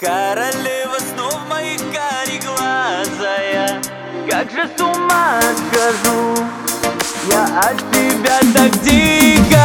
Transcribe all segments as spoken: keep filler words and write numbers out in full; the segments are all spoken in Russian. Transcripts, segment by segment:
Королева снов моих кареглазая, как же с ума схожу я от тебя так дико.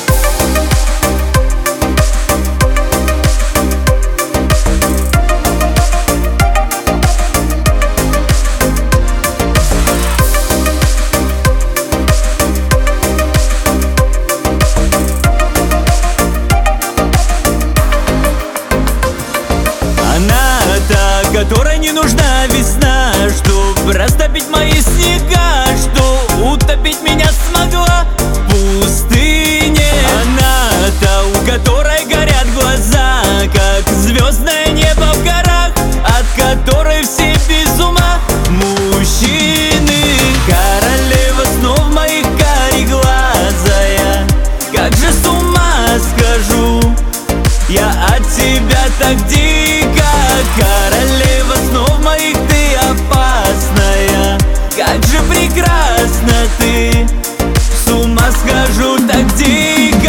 Которой не нужна весна, чтоб растопить мои снега, что утопить меня смогла в пустыне. Она-то, у которой горят глаза, как звездное небо в горах, от которой все без ума мужчины. Королева снов моих кареглазая, как же с ума схожу я от тебя так дико. Королева снов моих, ты опасная, как же прекрасна ты, с ума схожу так дико.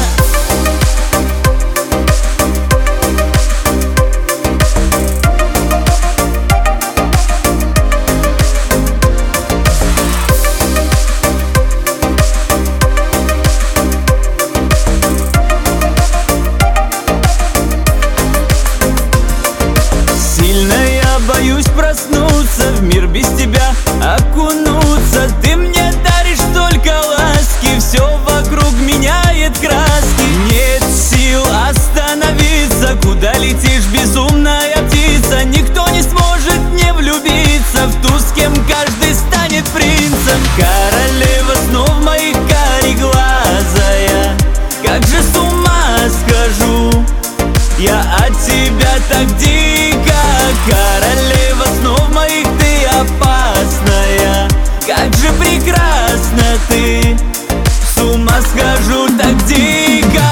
Боюсь проснуться, в мир без тебя окунуться. Ты мне даришь столько ласки, все вокруг меняет краски. Нет сил остановиться, куда летишь, безумная птица. Никто не сможет не влюбиться в ту, с кем каждый станет принцем. Королева снов моих кареглазая, как же с ума схожу я от тебя так дико. Королева снов моих, ты опасная, как же прекрасна ты, с ума схожу так дико.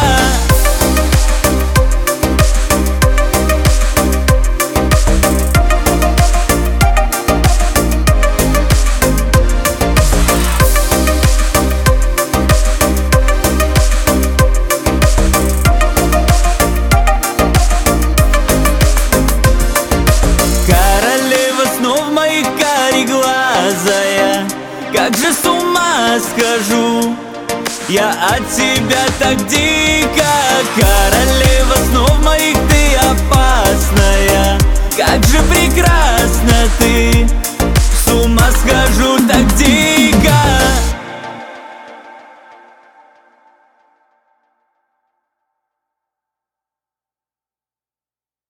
Кареглазая, как же с ума схожу я от тебя так дико. Королева снов моих, ты